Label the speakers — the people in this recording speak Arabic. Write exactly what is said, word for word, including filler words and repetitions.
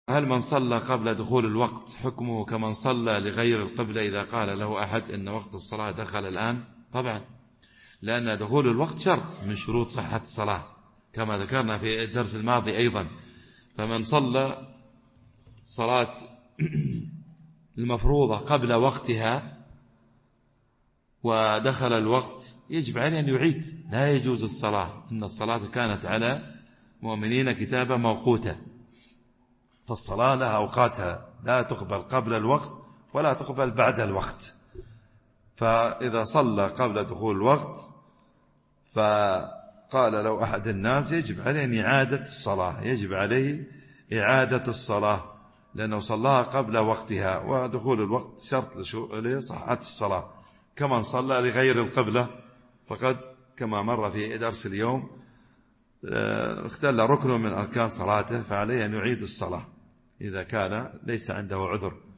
Speaker 1: هل من صلى قبل دخول الوقت حكمه كمن صلى لغير القبلة إذا قال له أحد إن وقت الصلاة دخل الآن؟ طبعا، لأن دخول الوقت شرط من شروط صحة الصلاة كما ذكرنا في الدرس الماضي أيضا. فمن صلى صلاة المفروضة قبل وقتها ودخل الوقت يجب عليه أن يعيد، لا يجوز الصلاة. إن الصلاة كانت على مؤمنين كتابا موقوتا، فالصلاة لها أوقاتها، لا تقبل قبل الوقت ولا تقبل بعد الوقت. فإذا صلى قبل دخول الوقت فقال لو أحد الناس يجب عليه إعادة الصلاة، يجب عليه إعادة الصلاة لأنه صلاها قبل وقتها، ودخول الوقت شرط لصحة الصلاة. كمن صلى لغير القبلة فقد كما مر في درس اليوم اختل ركن من أركان صلاته، فعليه أن يعيد الصلاة إذا كان ليس عنده عذر.